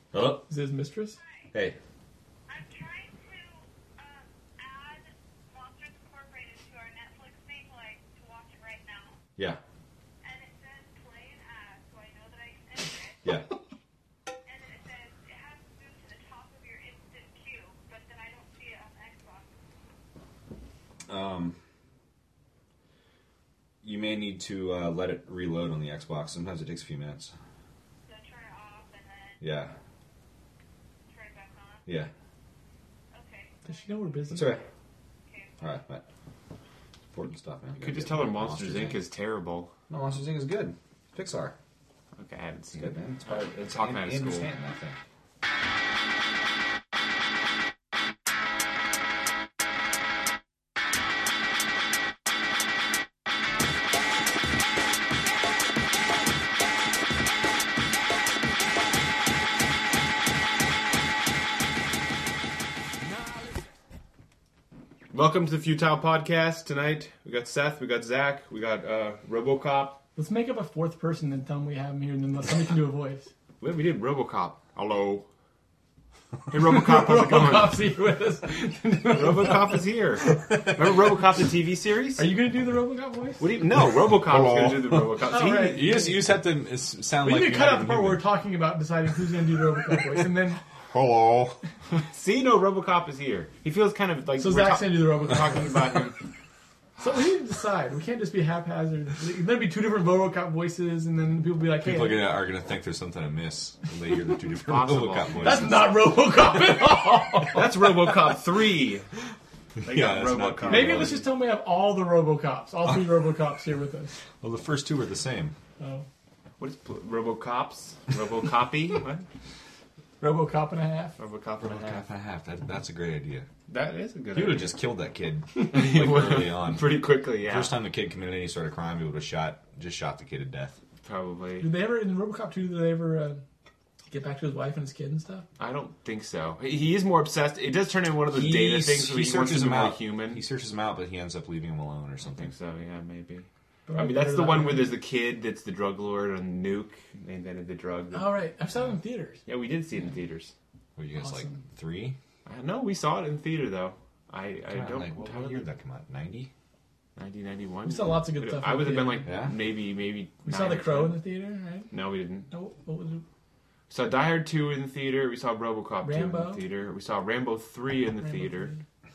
Hello? Is it his mistress? Hey. I'm trying to add Monsters Incorporated to our Netflix thing, to watch it right now. Yeah. And it says play an ad, so I know that I can edit it. Yeah. And then it says it has to move to the top of your instant queue, but then I don't see it on the Xbox. You may need to let it reload on the Xbox. Sometimes it takes a few minutes. So turn it off and then Yeah. turn it back on. Yeah. Okay. Does she know we're busy? That's all right. Okay. All right, bye. Important stuff, man. You could just tell her Monsters Inc. is terrible. No, Monsters Inc. is good. Pixar. Okay, I haven't It's seen good, it. man. It's part of, it's Talking out of Andrew school. Stanton, I think. Welcome to the Futile Podcast. Tonight, we got Seth, we got Zach, we got RoboCop. Let's make up a fourth person and tell them we have him here, and then somebody can do a voice. We did RoboCop. Hello. Hey, RoboCop, how's it going? RoboCop's here with us. RoboCop is here. Remember RoboCop, the TV series? Are you going to do the RoboCop voice? What do you? No, RoboCop is going to do the RoboCop. Oh, right. You just have to sound We like need to you're cut not out the even part where human. we're talking about deciding who's going to do the RoboCop voice, and then Hello. See, no, RoboCop is here. He feels kind of like so we're Zach's going to do the RoboCop. talking about him. So we need to decide. We can't just be haphazard. There'd be two different RoboCop voices, and then people be like, "Hey, People are gonna think there's something amiss when they hear the two different Possible. RoboCop voices. that's not RoboCop at all." That's RoboCop 3. They Yeah, got that's not RoboCop. true. Maybe let's just tell them we have all the RoboCops, all three RoboCops here with us. Well, the first two are the same. Oh, What is RoboCops? RoboCopy? What? RoboCop and a half. RoboCop and a half. Half and half. That's a great idea. That is a good He would idea. have just killed that kid like early on. Pretty quickly, yeah. First time the kid committed any sort of crime, he would have shot the kid to death. Probably. Did they ever in RoboCop 2? Did they ever get back to his wife and his kid and stuff? I don't think so. He is more obsessed. It does turn into one of those data things where he wants to be more human. He searches him out, but he ends up leaving him alone or I something. think so, yeah, maybe. But I mean, better that's the that one way. where there's the kid that's the drug lord on Nuke. They invented the drug. All right, I saw it in theaters. Yeah, we did see it in theaters. Were you guys like Awesome. 3? No, we saw it in theater, though. I don't... Like, what year did that come out? 90? 1991? We saw lots of good stuff I in would have been theater. like, Yeah? maybe We saw 9 The or Crow in 10. the theater, right? No, we didn't. No, what was it? We saw Die Hard 2 in the theater. We saw RoboCop 2 in Rambo. the theater. We saw Rambo 3 in the Rambo theater.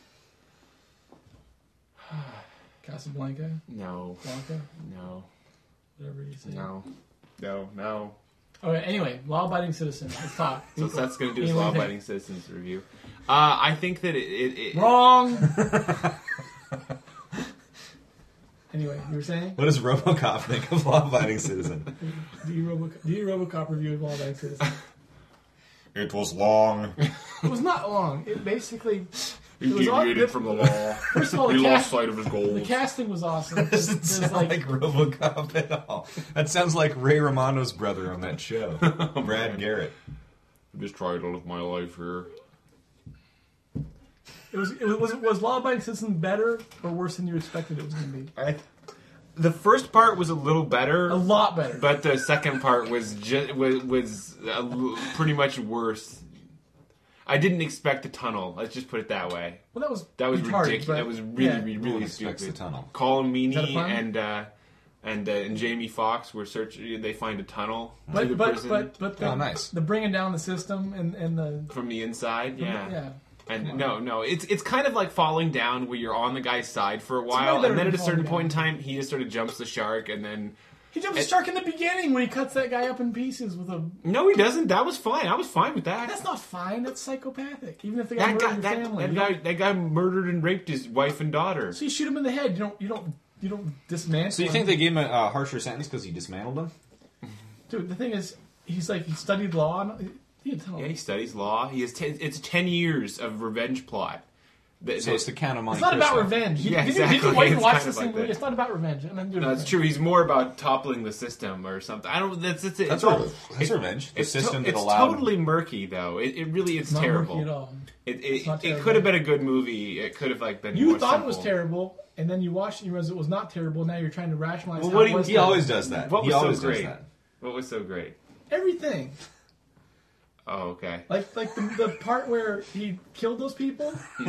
3. Casablanca, No, Blanca, no, whatever you say. no. Okay, anyway, law-abiding citizen. Let's talk. So Seth's going to do his Anyway, law-abiding citizens review. I think that it Wrong. Anyway, you were saying? What does RoboCop think of law-abiding citizen? Do you RoboCop review of law-abiding citizen? It was long. It was not long. It basically. he It was all- deviated from the law. First of all, He the, lost cast, sight of his the goals. casting was awesome. There's Sound like, like RoboCop at all. That sounds like Ray Romano's brother on that show, Brad Garrett. Just try to live my life here. was Law-Abiding Citizen better or worse than you expected it was going to be? The first part was a little better. A lot better. But the second part was pretty much worse. I didn't expect a tunnel. Let's just put it that way. Well, that was That was retarded, ridiculous. but- That was really, yeah. really, No one really expects stupid. the tunnel. Colin Is that a Meaney pun? and Jamie Foxx were searching. They find a tunnel to the But prison the, Oh, nice. the bringing down the system and the from the inside. Yeah. yeah. And no, it's kind of like falling down where you're on the guy's side for a way while, better and then than at a certain falling point in time, he just sort of jumps the shark, and then He jumps the shark in the beginning when he cuts that guy up in pieces with a. no, he doesn't. That was fine. I was fine with that. That's not fine. That's psychopathic. Even if the guy That murdered guy, your family, that guy murdered and raped his wife and daughter. So you shoot him in the head. You don't dismantle. So you think him. they gave him a harsher sentence because he dismantled him? Dude, the thing is, he studied law. And, he Yeah, he studies law. He has it's 10 years of revenge plot. So it's the Count of Monte It's not about Cristo. revenge. Yeah, Did exactly. you watch It's watch kind this of like thing? that. It's not about revenge. And then No, that's true. He's more about toppling the system or something. I don't. That's it. That's revenge. The system that it's allowed. totally murky, though. It really is It's not terrible. murky at all. It not terrible. could have been a good movie. It could have been. You more thought simple. it was terrible, and then you watched it and you realized it was not terrible. Now you're trying to rationalize. Well, how what it do was He terrible. always does that. What He was so always great? does that. What was so great? Everything. Oh, okay. Like the part where he killed those people.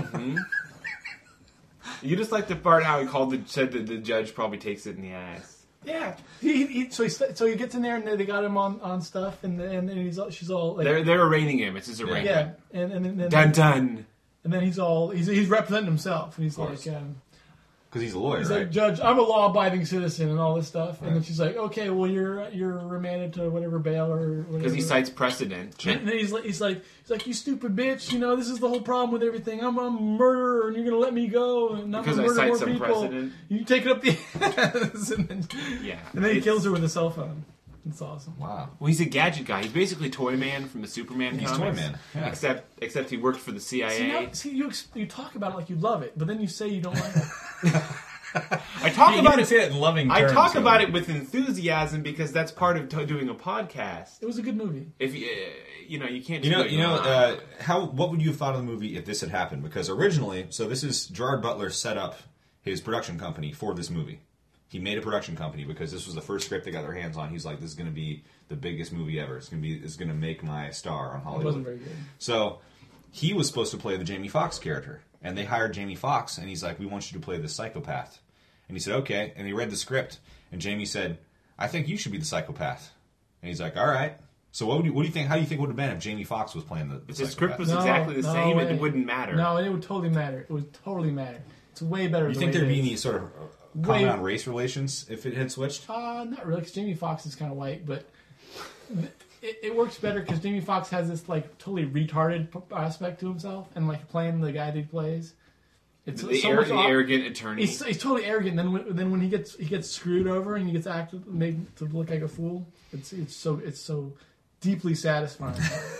You just like the part how he said that the judge probably takes it in the ass. Yeah. So he gets in there and they got him on stuff and she's all like They're arraigning him. It's his arraignment. yeah and then Dun dun. and then he's representing himself and he's like. Because he's a lawyer, He's right? like, Judge, I'm a law-abiding citizen and all this stuff. And then she's like, okay, well, you're remanded to whatever bail or whatever. Because he cites precedent. And then he's like, you stupid bitch. You know, this is the whole problem with everything. I'm a murderer, and you're gonna let me go, and I'm Because gonna I murder cite more some people. precedent. You take it up the ass, Yeah. and then he kills her with a cell phone. It's awesome. Wow. Well, he's a gadget guy. He's basically Toy Man from the Superman He's comics. Toy Man. Yeah. Except he worked for the CIA. You talk about it like you love it, but then you say you don't like it. I talk about it. Say it in loving I terms, talk though. about it with enthusiasm because that's part of doing a podcast. It was a good movie. If you can't. What would you have thought of the movie if this had happened? Because originally, so this is Gerard Butler set up his production company for this movie. He made a production company because this was the first script they got their hands on. He's like, this is going to be the biggest movie ever. It's going to make my star on Hollywood. It wasn't very good. So he was supposed to play the Jamie Foxx character, and they hired Jamie Foxx, and he's like, we want you to play this psychopath. And he said, okay. And he read the script, and Jamie said, I think you should be the psychopath. And he's like, all right. So what do you think? How do you think it would have been if Jamie Foxx was playing the If the psychopath? script was exactly the same, it wouldn't matter. No, it would totally matter. It would totally matter. It's way better. You the think way there'd it be is. any sort of comment on race relations if it had switched? Not really, because Jamie Foxx is kind of white, but it works better because Jamie Foxx has this like totally retarded aspect to himself, and like playing the guy that he plays. It's The so much arrogant attorney. He's totally arrogant. Then when he gets screwed over and he gets made to look like a fool, it's so deeply satisfying.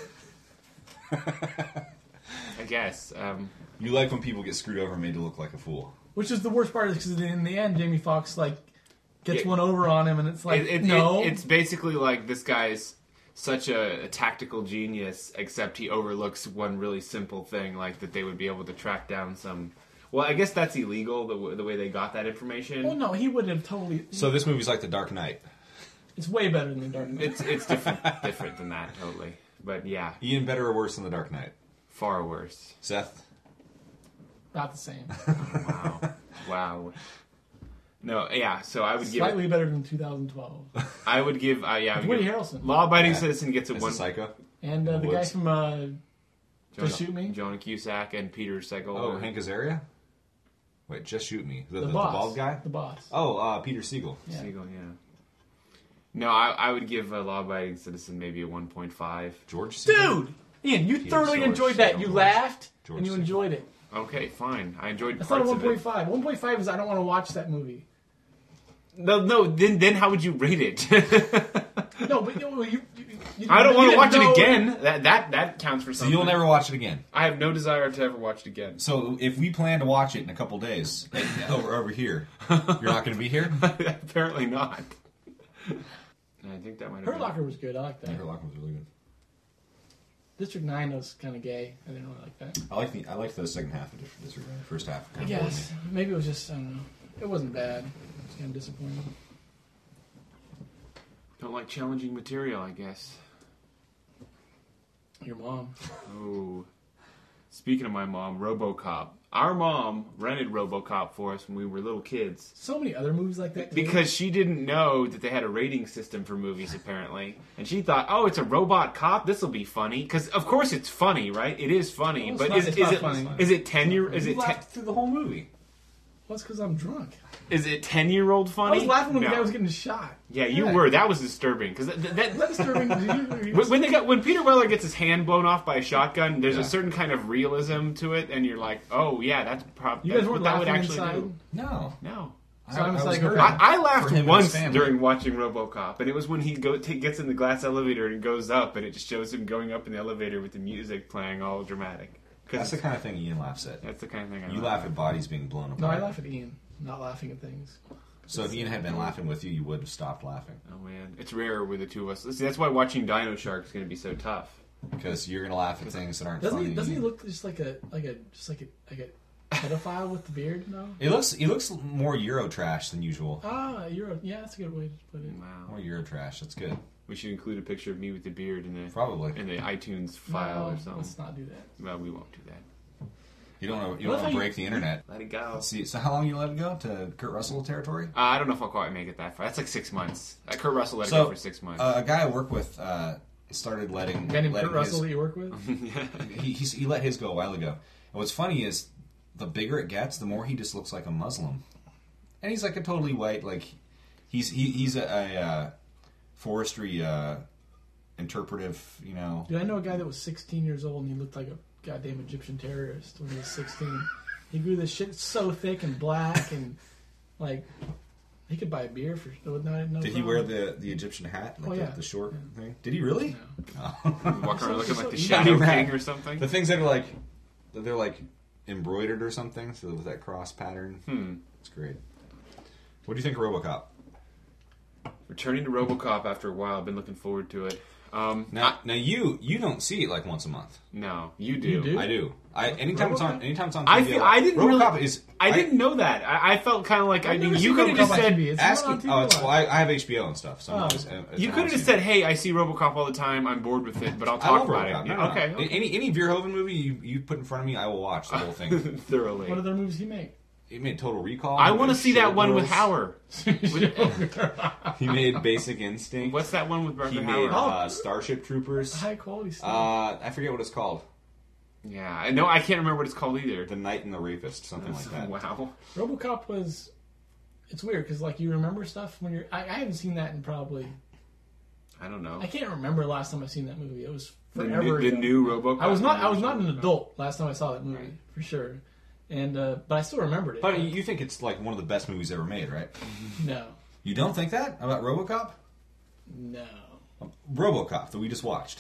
I guess. You like when people get screwed over and made to look like a fool. Which is the worst part, is because in the end, Jamie Foxx like gets one over on him, and it's like it's basically like this guy's such a tactical genius, except he overlooks one really simple thing, like that they would be able to track down some. Well, I guess that's illegal, the way they got that information. Well, no, he wouldn't have totally. So this movie's like The Dark Knight. It's way better than The Dark Knight. It's different than that, totally. But yeah, Ian, better or worse than The Dark Knight? far worse. Seth? Not the same. Wow. No, yeah. So I would Slightly better than 2012. I would give. I would Woody give, Harrelson. Law-abiding Yeah. citizen gets a As one. a psycho? And the guy Woods. from Just Shoot Me. Jonah Cusack and Peter Segal. Oh, Hank Azaria? Wait, Just Shoot Me. The boss. bald guy? The boss. Oh, Peter Siegel. Yeah. Segal, yeah. No, I would give a law-abiding citizen maybe a 1.5. George Siegel? Dude! Ian, you Peter thoroughly George enjoyed that. You Siegel. laughed, George and you Siegel. enjoyed it. Okay, fine. I enjoyed That's not a parts of it. 1.5. 1.5 is I don't want to watch that movie. No. Then how would you rate it? No, but you I don't want to watch know- it again. That counts for So something. you'll never watch it again. I have no desire to ever watch it again. So if we plan to watch it in a couple days, over here, you're not going to be here? Apparently not. I think that might have Hurt been. Locker was good. I like that. Hurt Locker was really good. District 9 was kind of gay. I didn't really like that. I liked the second half of District 9. First half. I Kind of bored guess. me. Maybe it was just, I don't know. It wasn't bad. It was kind of disappointing. Don't like challenging material, I guess. Your mom. Oh. Speaking of my mom, RoboCop. Our mom rented RoboCop for us when we were little kids. So many other movies like that. too. Because she didn't know that they had a rating system for movies, apparently. And she thought, oh, it's a robot cop? This will be funny. Because, of course, it's funny, right? It is funny. No, it's but not- is it's it not funny. is it 10-year... Is You it laughed through the whole movie. Well, it's because I'm drunk. is it 10-year-old funny? I was laughing when the No. guy was getting shot. Yeah, you Yeah. were. That was disturbing. Because Is that disturbing? when Peter Weller gets his hand blown off by a shotgun, there's Yeah. a certain kind of realism to it, and you're like, oh yeah, that's You that's guys what weren't that would laughing actually inside? do. No. No. So I'm was psychopath. hurt I for laughed him and once his family. during watching RoboCop, and it was when he gets in the glass elevator and goes up, and it just shows him going up in the elevator with the music playing all dramatic. That's the kind of thing Ian laughs at. That's the kind of thing I You laugh laugh at bodies being blown apart. No, I laugh at Ian. Not laughing at things. So if Ian had been laughing with you, you would have stopped laughing. Oh man, it's rare with the two of us. See, that's why watching Dino Shark is going to be so tough. Because you're going to laugh at things that aren't Doesn't funny. he? Doesn't he look just like a pedophile with the beard? No. He looks more Euro trash than usual. Yeah, that's a good way to put it. Wow. More Euro trash. That's good. We should include a picture of me with the beard in the Probably. iTunes file No, or something. Let's not do that. Well, we won't do that. You don't want What if to I- break the internet. Let it go. Let's see. So how long you let it go to Kurt Russell territory? I don't know if I'll quite make it that far. That's like 6 months. Kurt Russell let it So, go for 6 months. A guy I work with started letting. A guy named letting Kurt Russell his- that you work with? he let his go a while ago. And what's funny is, the bigger it gets, the more he just looks like a Muslim, and he's like a totally white, like he's a forestry interpretive, you know. Dude, I know a guy that was 16 years old and he looked like a goddamn Egyptian terrorist when he was 16. He grew this shit so thick and black and like he could buy a beer for no Did he wear the Egyptian hat, like Oh, yeah. the short thing? Did he really? Walk around looking like the so- Shadow Yeah. King or something. The things that are they're like embroidered or something, so with that cross pattern. It's great. What do you think of RoboCop? Returning to RoboCop after a while. I've been looking forward to it. Now you don't see it like once a month. No, you do. You do? I do. Anytime it's on TV. I didn't RoboCop really. is. I didn't know that. I felt kind of like I've never you seen could have RoboCop just on said TV. It's Ask not on him. TV Oh, a it's, lot. well, I have HBO and stuff. So I'm Oh. always, you could have just said, "Hey, I see RoboCop all the time. I'm bored with it, but I'll I talk love about RoboCop. it." No, no, no. Okay. Any Verhoeven movie you put in front of me, I will watch the whole thing. Thoroughly. What other movies he make? He made Total Recall. I He want to made see that one with Showgirls. Howard. He made Basic Instinct. What's that one with He Rutger made Howard? Starship Troopers. High quality stuff. I forget what it's called. Yeah, I know. I can't remember what it's called either. The Knight and the Rapist, something like that. Wow. RoboCop was. It's weird because like you remember stuff when you're. I haven't seen that in probably. I don't know. I can't remember the last time I seen that movie. It was The forever new, the ago. new RoboCop. I was not an adult last time I saw that movie Right. for sure, and but I still remembered it. But you think it's like one of the best movies ever made, right? No, You don't think that about RoboCop? no. RoboCop that we just watched.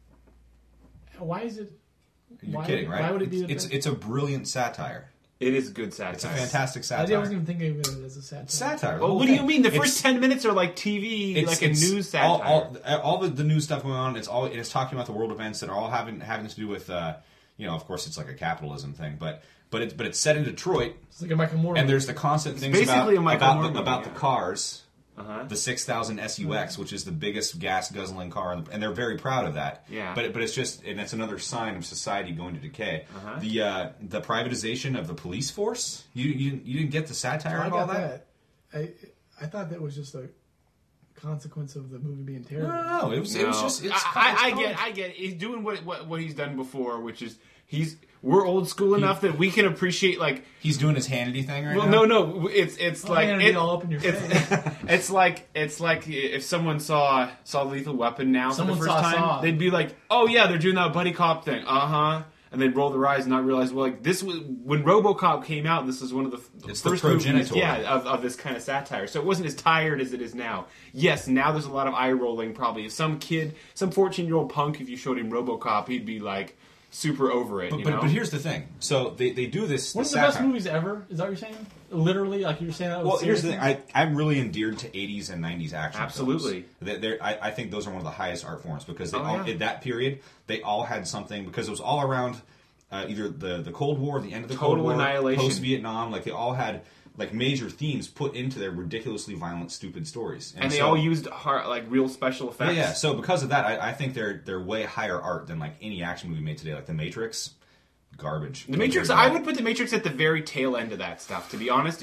Why is it? You're Why kidding, would- right? why would it be the It's best? it's a brilliant satire. It is good satire. It's a fantastic I satire. wasn't even thinking of it as a satire. It's satire. the Well, whole what do you thing. mean? The It's- first 10 minutes are like TV, like a news satire. all the news stuff going on. It's talking about the world events that are all having to do with of course it's like a capitalism thing, but it's set in Detroit, It's like a Michael Moore. and there's the constant things basically a Michael Moore movie, about yeah. the cars. Uh-huh. The 6000 SUX, which is the biggest gas guzzling car, and they're very proud of that. Yeah. But it's just, and it's another sign of society going to decay. Uh-huh. The privatization of the police force. You didn't get the satire I of all got that. that. I thought that was just a consequence of the movie being terrible. No, it was just. It's I get it. He's doing what he's done before, which is we're old school enough that we can appreciate like. He's doing his Hannity thing right Well, now. no, it's Oh, like man, it, all up in your face. it's like if someone saw Lethal Weapon now Someone for the first saw time, Saw. they'd be like, "Oh yeah, they're doing that buddy cop thing." And they'd roll their eyes and not realize, well, like this was when RoboCop came out. This was one of the It's the first movies, progenitor. of this kind of satire. So it wasn't as tired as it is now. Yes, now there's a lot of eye rolling. Probably if some 14-year-old punk, if you showed him RoboCop, he'd be like super over it. But here's the thing. So they do this. One of the best movies ever. Is that what you're saying? Literally, like you were saying that. Well, was here's the serious? thing. I'm really endeared to 80s and 90s action Absolutely. films. I think those are one of the highest art forms because yeah. in that period they all had something because it was all around either the Cold War, the end of the Total Cold War, annihilation. post Vietnam. Like they all had like major themes put into their ridiculously violent, stupid stories, and they so- all used real special effects. Yeah. So because of that, I think they're way higher art than like any action movie made today, like The Matrix. Garbage. The Matrix. I would put The Matrix at the very tail end of that stuff. To be honest,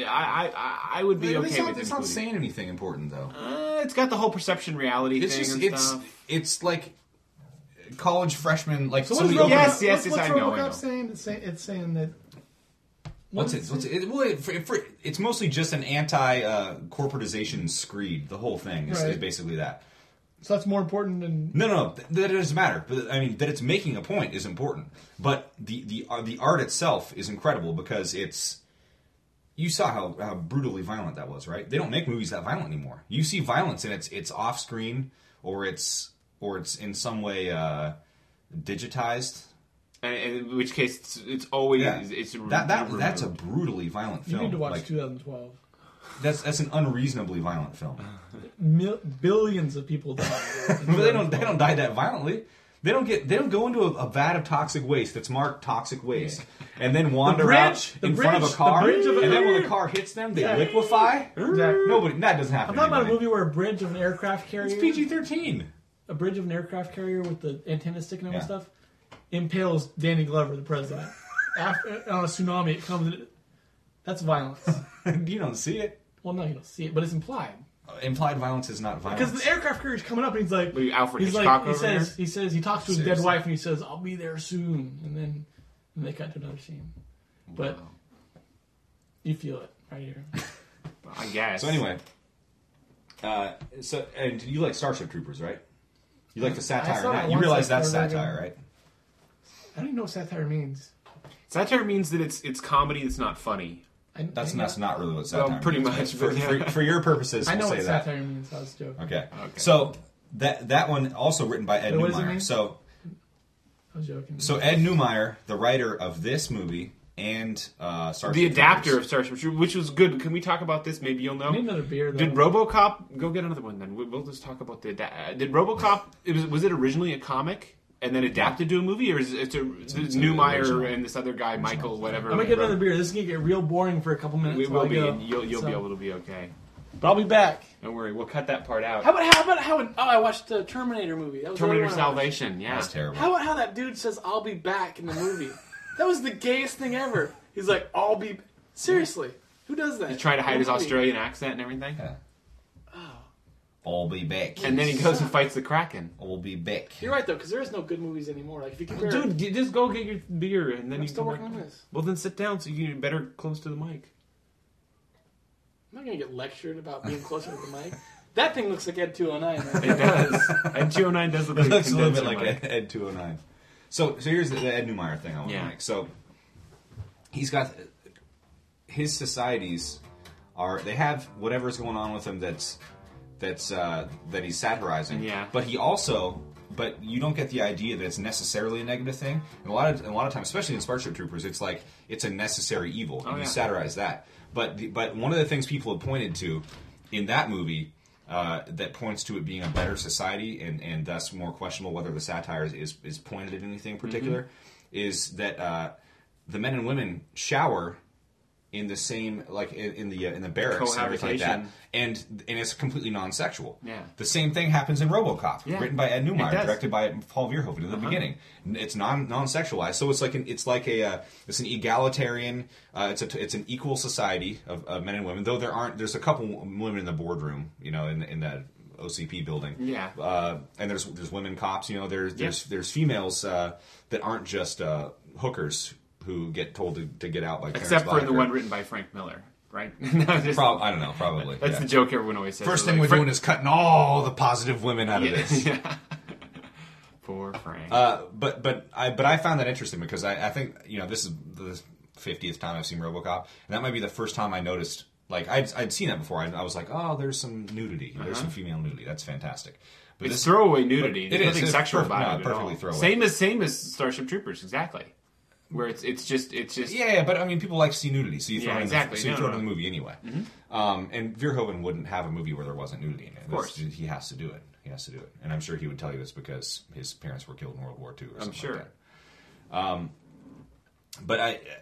I would be okay with It's it. not saying anything important though. It's got the whole perception reality It's thing just and stuff. it's like college freshmen like So what is somebody RoboCop? Yes, what's I know, I RoboCop know. saying? It's saying that. What's it? It's mostly just an anti-corporatization screed. The whole thing is Right. basically that. So that's more important than. No, that doesn't matter. But I mean, that it's making a point is important. But the art itself is incredible because it's. You saw how brutally violent that was, right? They don't make movies that violent anymore. You see violence and it's off screen or it's in some way digitized. And in which case, it's always Yeah, it's that's a brutally violent You film. need to watch Like, 2012. that's an unreasonably violent film. Billions of people died. But they don't die that violently. They don't go into a vat of toxic waste that's marked toxic waste, and then wander The bridge- out the in front of bridge- a car, the bridge of and a- then when the car hits them, they liquefy. Exactly. Nobody, that doesn't happen. I'm talking to about a anybody. movie where a bridge of an aircraft carrier, It's PG-13. a bridge of an aircraft carrier with the antenna sticking out and Yeah. stuff, impales Danny Glover, the president. After on a tsunami, it comes. That's violence. You don't see it. Well, no, you don't see it, but it's implied. Implied violence is not violence. Because the aircraft carrier's coming up, and he's like, Maybe Alfred he's Hitchcock like, over here? he says, he talks to his dead Seriously. wife, and he says, "I'll be there soon," and they cut to another scene. But Wow. you feel it right here. I guess. So anyway, and you like Starship Troopers, right? You like the satire. saw in that that. You once, realize like, that's forever satire, ago. right? I don't even know what satire means. Satire means that it's comedy that's not funny. That's not really what satire Well, pretty means. much, For, but yeah. for your purposes, I know we'll what say that. satire means. I was joking. Okay. So that one also written by Ed Wait, what does it Neumeyer. mean? So I was joking. Ed Neumeyer, the writer of this movie and Starship The adapter Troopers. of Starship Troopers, which was good. Can we talk about this? Maybe you'll know. I need another beer, though. Did RoboCop go get another one? Then we'll just talk about the. Did RoboCop? Was it originally a comic and then adapted to a movie, or is it Neumeyer original. and this other guy, Michael, whatever? I'm gonna get another beer. This is gonna get real boring for a couple minutes. We while will I be. go. And you'll So- be able to be okay. But I'll be back. Don't worry. We'll cut that part out. How about I watched the Terminator movie. That was the Terminator other one I watched. Salvation. Yeah. That's terrible. How about how that dude says "I'll be back" in the movie? That was the gayest thing ever. He's like, "I'll be." Seriously, who does that? He's trying to hide his Movie. Australian accent and everything. Yeah. I'll be back. And then he goes and fights the Kraken. I'll be back. You're right though, because there is no good movies anymore. Like if you compare, Dude, just go get your beer and then I'm you still come working back. on this. Well, then sit down so you get better close to the mic. I'm not gonna get lectured about being closer to the mic. That thing looks like Ed 209. Right? It does. And 209 does look It like looks a little bit condenser like mic. Ed 209. So here's the Ed Neumeyer thing I want Yeah. to make. So he's got his societies they have whatever's going on with him that he's satirizing. Yeah. But you don't get the idea that it's necessarily a negative thing. And a lot of times, especially in Starship Troopers, it's like it's a necessary evil, and Oh, you yeah. satirize that. But one of the things people have pointed to in that movie that points to it being a better society and thus more questionable whether the satire is pointed at anything particular is that the men and women shower in the same in the barracks and everything like that, Cohabitation. and it's completely non-sexual. Yeah. The same thing happens in RoboCop, Yeah. written by Ed Neumeyer, It does. directed by Paul Verhoeven in the beginning. It's non-sexualized, so it's an egalitarian. It's an equal society of men and women. Though there's a couple women in the boardroom, in that OCP building. Yeah. And there's women cops. There's females that aren't just hookers who get told to get out by Terrence Except for the Blanchard. one written by Frank Miller, right? No, just- I don't know, probably. That's yeah. the joke everyone always says. First They're thing like, we're doing is cutting all the positive women out of this. yeah. Poor Frank. But I found that interesting because I think this is the 50th time I've seen RoboCop, and that might be the first time I noticed. Like I'd seen that before. I was like, oh, there's some nudity. There's some female nudity. That's fantastic. But it's throwaway nudity. It There's is. nothing It's sexual perfect- about no, it at perfectly all. throwaway. Same as Starship Troopers, exactly. Where it's just yeah, but I mean, people like to see nudity, so you throw Yeah, it in exactly. so you No, throw it no. in the movie anyway. And Verhoeven wouldn't have a movie where there wasn't nudity in it. Of course. he has to do it. He has to do it, and I'm sure he would tell you this because his parents were killed in World War II. Or something sure. Like that. But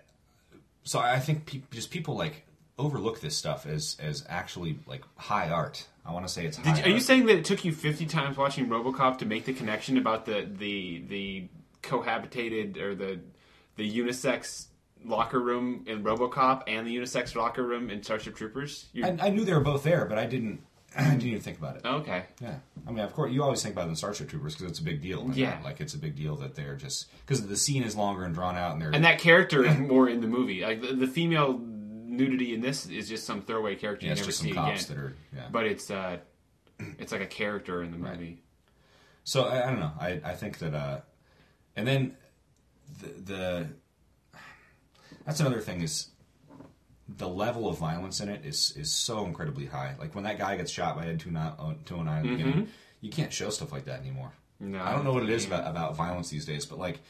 I think people like overlook this stuff as actually like high art. I want to say it's high Are you art. saying that it took you 50 times watching RoboCop to make the connection about the cohabitated or the unisex locker room in RoboCop and the unisex locker room in Starship Troopers? I knew they were both there, but I didn't even think about it. Okay. Yeah, I mean, of course, you always think about it in Starship Troopers because it's a big deal. Yeah. Like it's a big deal that they're just because the scene is longer and drawn out, and they're And that character is more in the movie. Like the female nudity in this is just some throwaway character yeah, you it's never just see some cops again. that are yeah. But it's like a character in the movie. So I don't know. I think that and then the that's another thing is the level of violence in it is so incredibly high. Like when that guy gets shot by Ed 209 at the beginning, you can't show stuff like that anymore. No, I don't know what it is about violence these days, but like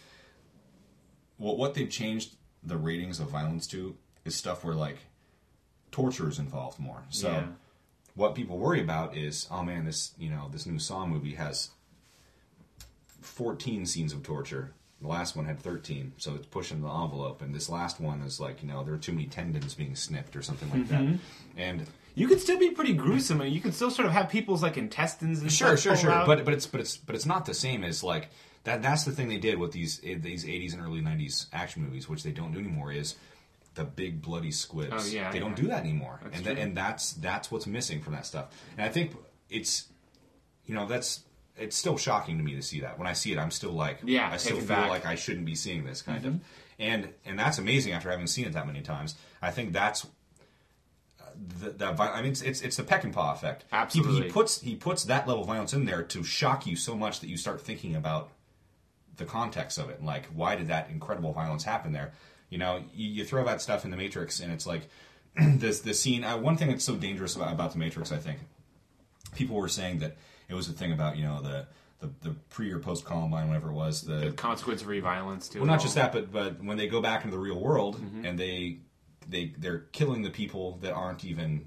what they've changed the ratings of violence to is stuff where like torture is involved more. So Yeah. what people worry about is, oh man, this new Saw movie has 14 scenes of torture. The last one had 13, so it's pushing the envelope. And this last one is like, there are too many tendons being snipped or something like that. And You could still be pretty gruesome. I mean, you could still sort of have people's like intestines and sure. stuff pulled out. But it's not the same as like that. That's the thing they did with these 80s and early 90s action movies, which they don't do anymore. Is the big bloody squibs. Oh, yeah, they don't do that anymore, and that's what's missing from that stuff. And I think it's it's still shocking to me to see that. When I see it, I'm still like, I still feel like I shouldn't be seeing this kind of, and that's amazing after having seen it that many times. I think that's I mean, it's the Peckinpah effect. Absolutely, he puts that level of violence in there to shock you so much that you start thinking about the context of it, and like, why did that incredible violence happen there? You throw that stuff in the Matrix, and it's like this scene. One thing that's so dangerous about the Matrix, I think, people were saying that it was a thing about the pre or post Columbine, whatever it was, the consequence of violence too. Well, not just that, but when they go back into the real world and they're killing the people that aren't even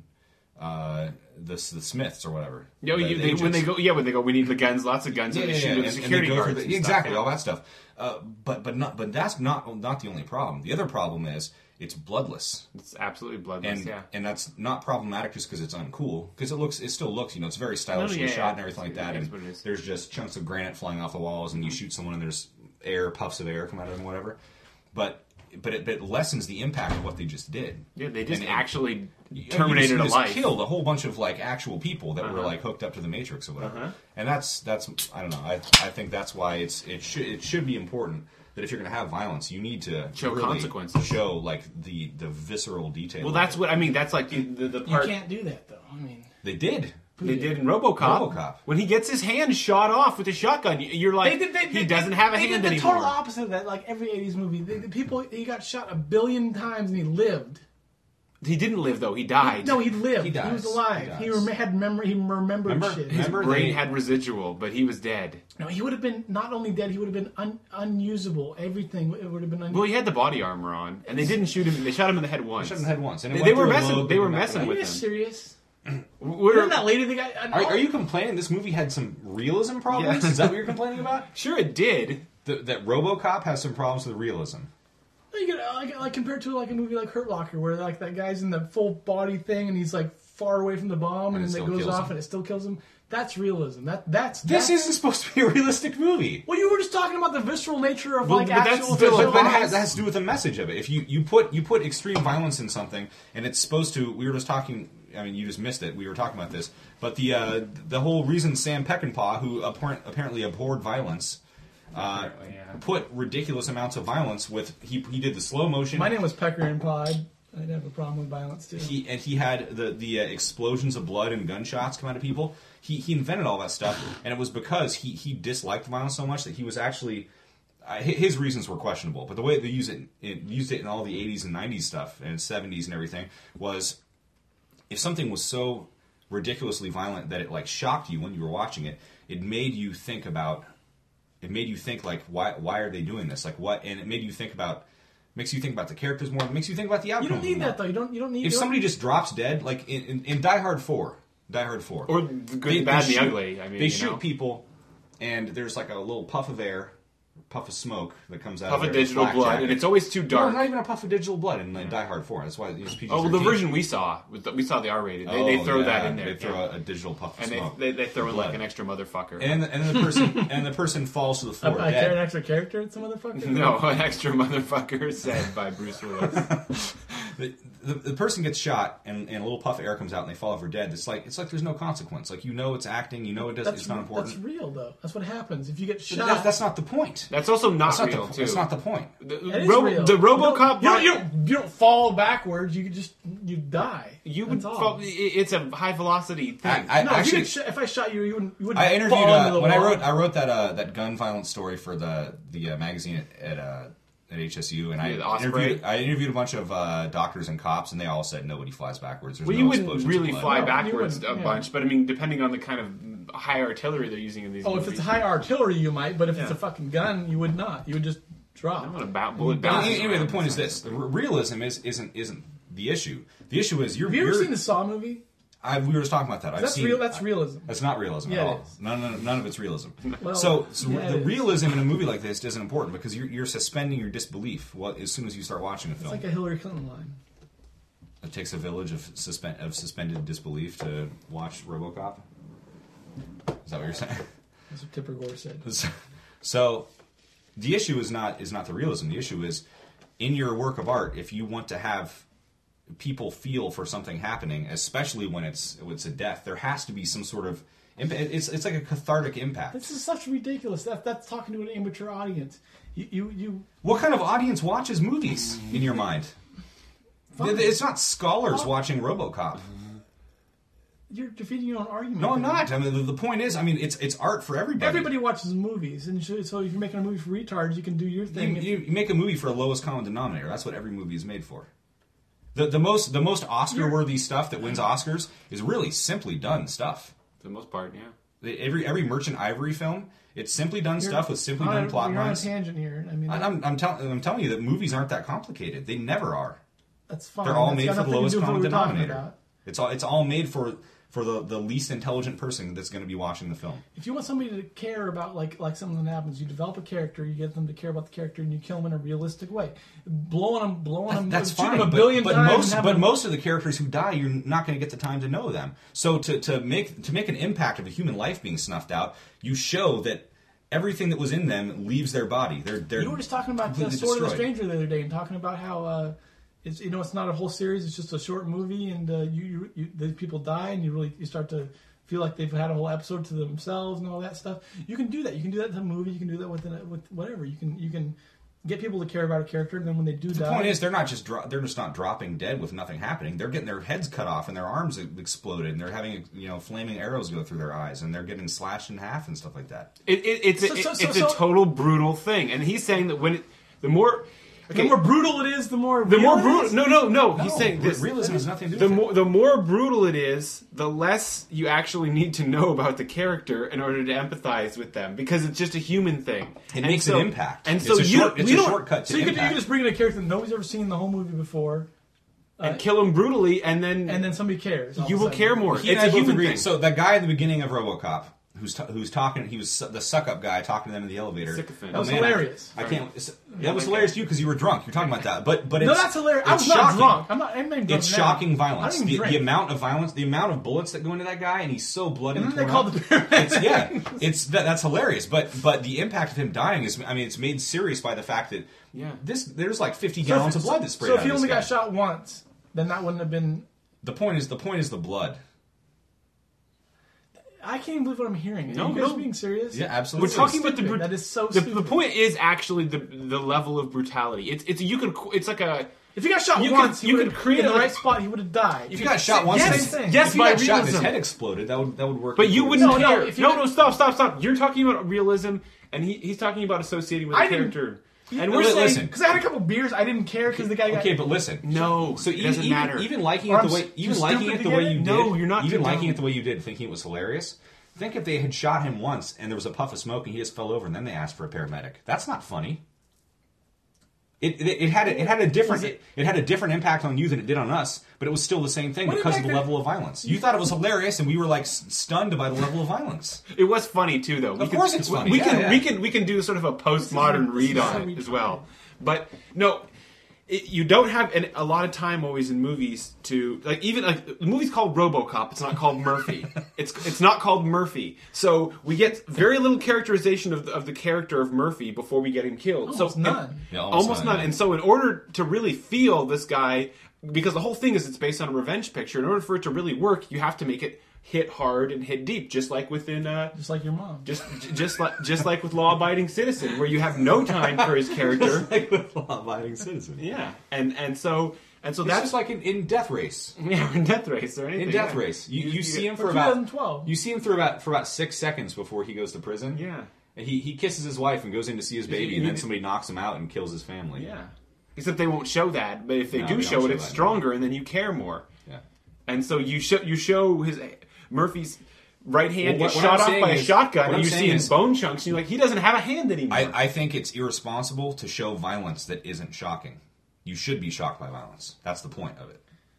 the Smiths or whatever. When they go, we need the guns, lots of guns, and they shoot the security guards. Exactly, all that stuff. But that's not the only problem. The other problem is it's bloodless. It's absolutely bloodless. And that's not problematic just because it's uncool. Because it still looks, it's very stylishly shot and everything like that. And there's just chunks of granite flying off the walls, and you shoot someone, and there's puffs of air come out of them, whatever. But it lessens the impact of what they just did. Yeah, they just actually terminated a life. Killed a whole bunch of like actual people that were like hooked up to the Matrix or whatever. And that's I don't know. I think that's why it should be important that if you're going to have violence, you need to show really consequences. Show like the visceral detail. Well, that's what I mean. That's like the part. You can't do that though. I mean, they did. They did in RoboCop. When he gets his hand shot off with a shotgun, you're like, he doesn't have a hand anymore. They did the total opposite of that. Like every 80s movie, he got shot 1 billion times and he lived. He didn't live though. He died. No, he lived. He was alive. He had memory. He remembered shit. His brain had residual, but he was dead. No, he would have been not only dead. He would have been unusable. Everything it would have been. Well, he had the body armor on, and they didn't shoot him. They shot him in the head once. And they were messing. They were messing with him. Are you serious? Isn't that lady the guy? Are you complaining this movie had some realism problems? Yeah. Is that what you're complaining about? Sure, it did. That RoboCop has some problems with realism. You get like compared to like a movie like Hurt Locker, where like that guy's in the full body thing and he's like far away from the bomb, and then it goes off and it still kills him. That's realism. That's this isn't supposed to be a realistic movie. Well, you were just talking about the visceral nature of actual. But that has to do with the message of it. If you put extreme violence in something, and it's supposed to. We were just talking. I mean, you just missed it. We were talking about this, but the whole reason Sam Peckinpah, who apparently abhorred violence, put ridiculous amounts of violence with. He did the slow motion. My name was Pecker and Pod. I'd have a problem with violence too. He had the explosions of blood and gunshots come out of people. He invented all that stuff, and it was because he disliked violence so much that he was actually his reasons were questionable. But the way they used it in all the 80s and 90s stuff and 70s and everything was, if something was so ridiculously violent that it like shocked you when you were watching it, it made you think like why are they doing this? Like what? And it made you think about. Makes you think about the characters more. Makes you think about the outcome. You don't need that though. You don't need. If somebody just drops dead, like in Die Hard 4, or the good, bad, and the ugly. I mean, they shoot people, and there's like a little puff of air, puff of smoke that comes out. Puff of digital blood, and it's always too dark. No, not even a puff of digital blood in Die Hard 4. That's why it's PG-13. Oh, well, the version we saw the R-rated. They throw that in there. They throw a digital puff of smoke. And they throw in like an extra motherfucker. And the person falls to the floor dead. An extra character in some motherfucker? No, an extra motherfucker said by Bruce Willis. The person gets shot, and a little puff of air comes out, and they fall over dead. It's like there's no consequence. Like it's acting. It's not important. That's real though. That's what happens if you get shot. That's not the point. That's also not real too. That's not the point. The RoboCop. You don't fall backwards. You die. You would fall. It's a high velocity thing. If I shot you, you wouldn't. I interviewed fall into the when wall. I wrote that gun violence story for the magazine at HSU, and I interviewed a bunch of doctors and cops, and they all said nobody flies backwards. There's you explosions wouldn't really of blood. fly backwards a bunch, but I mean, depending on the kind of high artillery they're using in these movies. If it's high artillery, you might, but if it's a fucking gun, you would not. You would just drop. I'm gonna bullet bounce. Anyway, the point is this: realism isn't the issue. The issue is Have you ever seen the Saw movie? We were just talking about that. I've That's seen, real. That's realism. That's not realism Yeah, at it all. is. None of it's realism. Well, so yeah, the it is. realism in a movie like this isn't important because you're suspending your disbelief as soon as you start watching a It's film. like a Hillary Clinton line. It takes a village of suspended disbelief to watch RoboCop. Is that what you're saying? That's what Tipper Gore said. So the issue is not the realism. The issue is in your work of art. If you want to have people feel for something happening, especially when it's a death, there has to be some sort of impact. It's like a cathartic impact. This is such ridiculous. That's talking to an amateur audience. You What kind of audience watches movies in your mind? Fine. It's not scholars watching RoboCop. You're defeating your own argument. No, I'm there. not. I mean, the point is, it's art for everybody. Everybody watches movies, and so if you're making a movie for retards, you can do your thing. You make a movie for a lowest common denominator. That's what every movie is made for. The most Oscar-worthy stuff that wins Oscars is really simply done stuff. For the most part, yeah. Every Merchant Ivory film, it's simply done stuff with simply done plot You're on a lines. tangent here. I mean, I'm telling you that movies aren't that complicated. They never are. that's fine. They're all That's made got for the nothing to lowest do with what common we're talking denominator. about. It's all made for the least intelligent person that's going to be watching the film. If you want somebody to care about like something that happens, you develop a character, you get them to care about the character, and you kill them in a realistic way. Blowing them, That's shoot fine, them a billion but times. most and have but them- most of the characters who die, you're not going to get the time to know them. So to make an impact of a human life being snuffed out, you show that everything that was in them leaves their body. They're You were just talking about the completely Sword of the destroyed. Stranger the other day, and talking about how it's not a whole series; it's just a short movie, and the people die, and you start to feel like they've had a whole episode to themselves and all that stuff. You can do that. You can do that in a movie. You can do that with whatever. You can get people to care about a character, and then when they do The die, point is, they're just not dropping dead with nothing happening. They're getting their heads cut off and their arms exploded, and they're having flaming arrows go through their eyes, and they're getting slashed in half and stuff like that. It's So- a total brutal thing, and he's saying that the more the more brutal it is, the more the more real it is. brutal. No. He's saying this. Realism has nothing to do with it. The more brutal it is, the less you actually need to know about the character in order to empathize with them, because it's just a human thing. It makes an impact. And It's so a you short- it's you a don't- shortcut to So you can impact. just bring in a character that nobody's ever seen the whole movie before, and kill him brutally, and then somebody cares. all of you a will sudden. care more. He It's and a I both human agree. thing. So that guy at the beginning of RoboCop, who's talking, he was the suck-up guy talking to them in the elevator. Sycophant. That was man, hilarious. I can't. That was hilarious to you because you were drunk. You're talking about that, but No, it's, that's hilarious. I it's was not shocking. drunk. I'm not even drunk It's now. shocking violence. I don't even The drink. amount of violence, the amount of bullets that go into that guy, and he's so bloody. And then they torn called up. the paramedics. That's hilarious. But the impact of him dying is, it's made serious by the fact that there's like 50 gallons of blood that's sprayed So out if he of only this got guy. shot once, then that wouldn't have been. The point is the blood. I can't believe what I'm hearing. No, Are you guys no. being serious? Yeah, absolutely. We're talking about Stupid. That is so the stupid. point is actually the level of brutality. It's like a If he got shot You once, could- he you would could create in the a- right spot. He would have died. If you got shot once, Yes, and same thing. yes, if you by got shot and his realism. head exploded, that would work. But you wouldn't No, no, care. if you- No, stop. You're talking about realism, and he's talking about associating with I a didn't- character. And And we're we're saying listen. because I had a couple beers, I didn't care because the guy got. Okay, but listen. No, So it doesn't matter. Even liking Or it the I'm way, too even liking stupid it to the way get you it? did, No, you're not even too liking dumb. it the way you did, thinking it was hilarious. Think if they had shot him once and there was a puff of smoke and he just fell over and then they asked for a paramedic. That's not funny. It had a different impact on you than it did on us, but it was still the same thing What because of the impact- level of violence. You thought it was hilarious, and we were like stunned by the level of violence. It was funny too, though. Of course it's funny. We Yeah, can we can do sort of a postmodern This is read so on it as retarded. well. But no, you don't have a lot of time always in movies to the movie's called RoboCop. It's not called Murphy. It's not called Murphy. So we get very little characterization of the character of Murphy before we get him killed. Almost none. Yeah, almost none. yeah. And so in order to really feel this guy, because the whole thing is it's based on a revenge picture. In order for it to really work, you have to make it hit hard and hit deep, just like within Just like your mom. just like with Law Abiding Citizen, where you have no time for his character. Like with law-abiding citizen. Yeah, and so It's that's just like in Death Race. yeah, in Death Race or anything. In Death yeah. Race, you see him For for about 2012. you see him for about 6 seconds before he goes to prison. Yeah, And he kisses his wife and goes in to see his baby, and then somebody knocks him out and kills his family. yeah. Except they won't show that, but if they No, do they show don't it, show it's that, stronger, and then you care more. Yeah. And so you show his Murphy's right hand Well, gets what shot I'm off saying by a is- shotgun, what and I'm you saying see his is- bone chunks, and you're like, he doesn't have a hand anymore. I think it's irresponsible to show violence that isn't shocking. You should be shocked by violence. That's the point of it.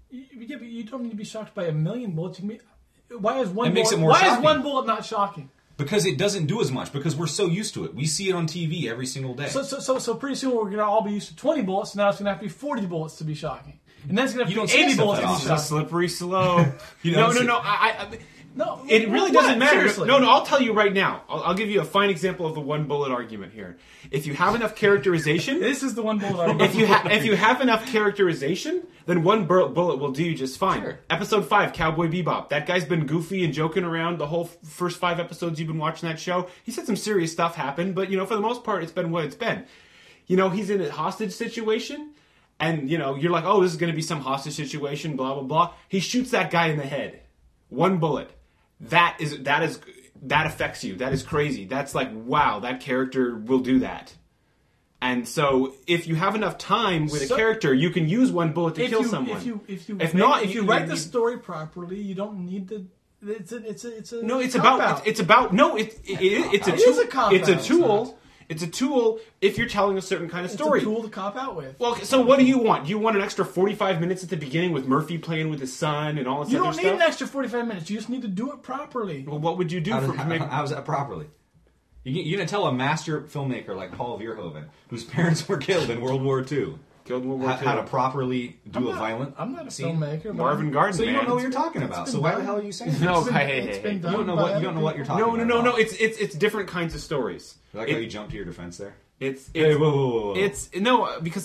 Yeah, but you don't need to be shocked by a million bullets. You can be, why is one It makes bullet, it more why is shocking. one bullet not shocking? Because it doesn't do as much. Because we're so used to it. We see it on TV every single day. So pretty soon we're going to all be used to 20 bullets. Now it's going to have to be 40 bullets to be shocking, and then it's going to You have to don't be see 80 stuff bullets that to be often. It's a shocking. slippery slope. You no, don't no, see- no. No, It really what? doesn't matter. Seriously. No, I'll tell you right now. I'll give you a fine example of the one bullet argument here. If you have enough characterization, This is the one bullet argument. if you have enough characterization, then one bullet will do you just fine. Sure. Episode 5, Cowboy Bebop. That guy's been goofy and joking around the whole first 5 episodes you've been watching that show. He said some serious stuff happened, but for the most part, it's been what it's been. He's in a hostage situation, and you're like, oh, this is going to be some hostage situation, blah blah blah. He shoots that guy in the head, one bullet. That affects you. That is crazy. That's like, wow, that character will do that. And so, if you have enough time with a character, you can use one bullet to kill someone. If you write the story properly, you don't need to. It's a No, it's cop-out. about. It's about. No, it's a It tool. is a cop-out. It's a It's tool. It's a tool if you're telling a certain kind of story. It's a tool to cop out with. Well, so what do you want? Do you want an extra 45 minutes at the beginning with Murphy playing with his son and all this You other don't need stuff? an extra 45 minutes. You just need to do it properly. Well, what would you do to make? How's that properly? You're going to tell a master filmmaker like Paul Verhoeven, whose parents were killed in World War II, Killed in World War how to II. properly do a violent I'm not a scene? filmmaker. but Marvin Garden, So you man. don't know what you're talking about. So why the hell are you saying that? No, It's been- hey, it's hey, been hey. done You don't know by what other you're talking No, about. no. It's different kinds of stories. I like how you jumped to your defense there. It's Hey, whoa. it's no because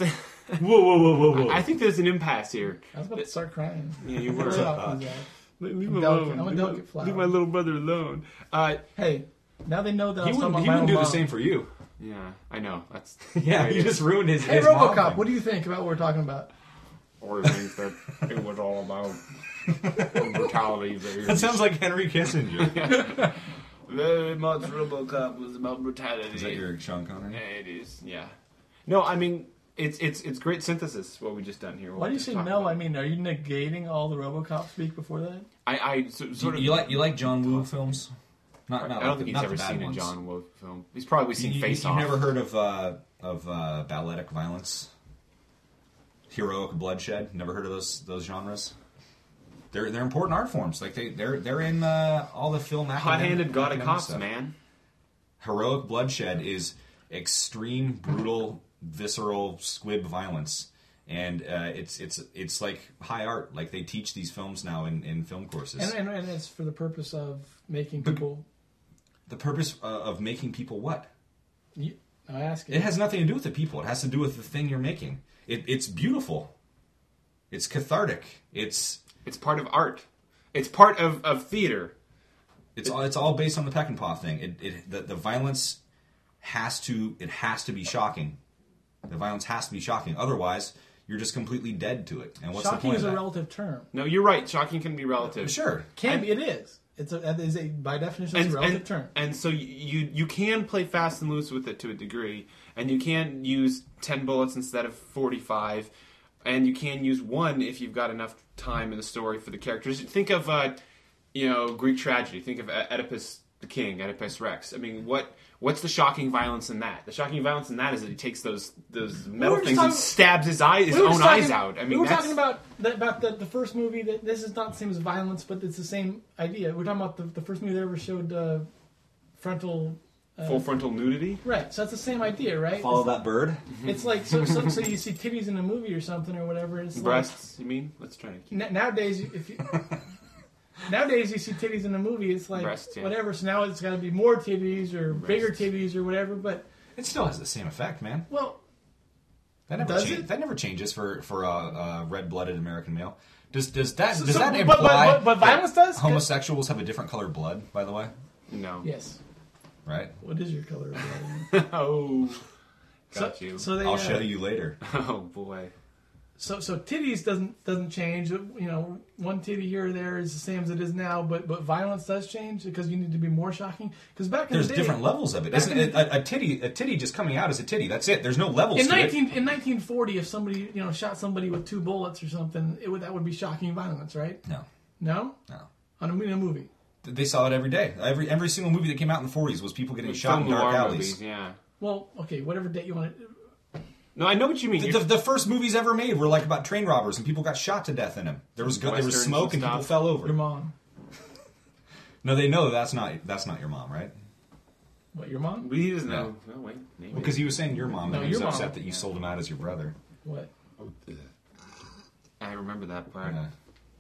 whoa. I think there's an impasse here. I was about to start crying. Yeah, you were. Leave I'm delicate. I'm a delicate flower. Leave my little brother alone. Hey, now they know that He I was talking wouldn't, about my own do the mom. same for you. Yeah, I know. That's Yeah, you just ruined his. Hey, his mom RoboCop, thing. what do you think about what we're talking about? or think that it was all about brutality. That sounds like Henry Kissinger. Very much RoboCop was about brutality. Is that your Sean Connery? Yeah, it is. Yeah. No, I mean it's great synthesis what we just done here. Why do you say no? I mean, are you negating all the RoboCop speak before that? I sort of. You like John Woo films? Not I don't think he's ever seen a John Woo film. He's probably seen Face Off. You've never heard of balletic violence, heroic bloodshed? Never heard of those genres? They're important art forms. Like they're in all the film. Hot-handed God of academic Cops, stuff. man. Heroic bloodshed is extreme, brutal, visceral squib violence, and it's like high art. Like they teach these films now in film courses. And it's for the purpose of making people. The purpose of making people what? I ask you. It has nothing to do with the people. It has to do with the thing you're making. It's beautiful. It's cathartic. It's part of art. It's part of theater. It's all based on the Peckinpah thing. The violence has to be shocking. The violence has to be shocking. Otherwise, you're just completely dead to it. And what's Shocking the point is of a that? relative term. No, you're right. Shocking can be relative. Sure. It is. That is by definition it's a relative term. And so you can play fast and loose with it to a degree, and you can use 10 bullets instead of 45, and you can use one if you've got enough time in the story for the characters. Think of Greek tragedy. Think of Oedipus the King, Oedipus Rex. I mean, what's the shocking violence in that? The shocking violence in that is that he takes those metal things and stabs his own eyes out. I mean, we were that's talking about the first movie. That this is not the same as violence, but it's the same idea. We're talking about the first movie that ever showed frontal. full frontal nudity. Right, so it's the same idea, right? Follow that bird. It's like so you see titties in a movie or something or whatever. It's Breasts, you mean? Let's try to keep like, nowadays Nowadays, you see titties in a movie, it's like Breasts, yeah. whatever. So now it's got to be more titties or bigger Breasts. titties or whatever. But It still has the same effect, man. well, That never Does changes. it? That never changes for a red-blooded American male. Does that So- that but- imply but violence that does? homosexuals have a different color blood? By the way, No. yes. right? What is your color of blood? Oh, got so, you. So they, I'll show you later. Oh boy. So titties doesn't change. You know, one titty here or there is the same as it is now. But violence does change because you need to be more shocking. Because back in There's the day, different levels of it. back Isn't in it? A titty just coming out is a titty. That's it. There's no levels in to it. 1940, if somebody shot somebody with 2 bullets or something, that would be shocking violence, right? No, No, in a movie. they saw it every day. Every single movie that came out in the 40s was people getting shot in Film dark noir alleys. movies, yeah. Well, okay, whatever date you want to. No, I know what you mean. The first movies ever made were like about train robbers and people got shot to death in them. There was Westerns smoke and and people stuff. fell over. Your mom. No, they know that's not your mom, right? What, your mom? But he doesn't No. know. Oh, wait. Maybe. Because he was saying your mom, No, and he was your mom. upset that you sold him out as your brother. What? I remember that part. Yeah.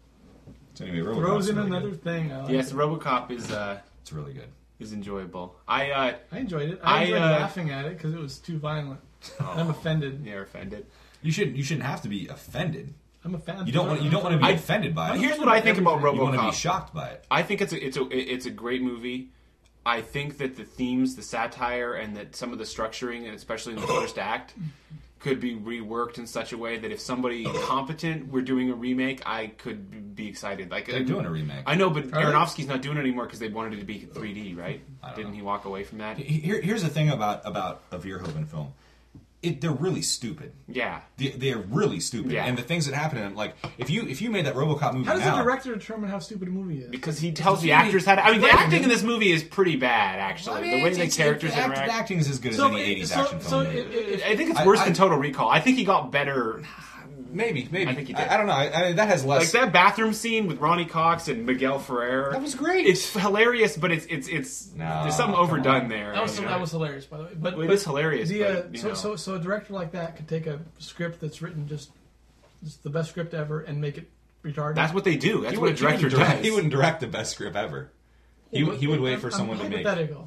So anyway, RoboCop's Throws in really another good. thing. I like Yes, it. RoboCop It's really good. is enjoyable. I enjoyed it. I, I enjoyed uh, laughing at it because it was too violent. I'm offended. you're offended. You shouldn't have to be offended. I'm a fan. You don't want to be offended by it. Here's what I think about You want to be RoboCop. shocked by it. I think it's a great movie. I think that the themes, the satire, and that some of the structuring, and especially in the first act, could be reworked in such a way that if somebody competent were doing a remake, I could be excited. Like They're doing a remake. I know, but they? Aronofsky's not doing it anymore because they wanted it to be 3D, right? I don't Didn't know. he walk away from that? Here's the thing about a Verhoeven film. They're really stupid. Yeah. They're really stupid. Yeah. And the things that happen in them, like if you made that RoboCop movie How does now, the director determine how stupid a movie is? Because he tells the really- actors how to... I mean, the Right, acting in man. this movie is pretty bad, actually. I mean, the way the it's- characters the interact. acting is as good as any 80s action film. I think it's worse than Total Recall. I think he got better. Maybe. I think he did. I don't know. I that has Like less. that bathroom scene with Ronnie Cox and Miguel Ferrer. That was great. It's hilarious, but it's No, there's something come overdone on. there. That was you know? that was hilarious, by the way. But Well, it is hilarious, The, but, you know. so a director like that could take a script that's written just the best script ever and make it retarded. That's what they do. That's He what a would- director he wouldn't direct- does. He wouldn't direct the best script ever. He would wait for someone to make. Hypothetical.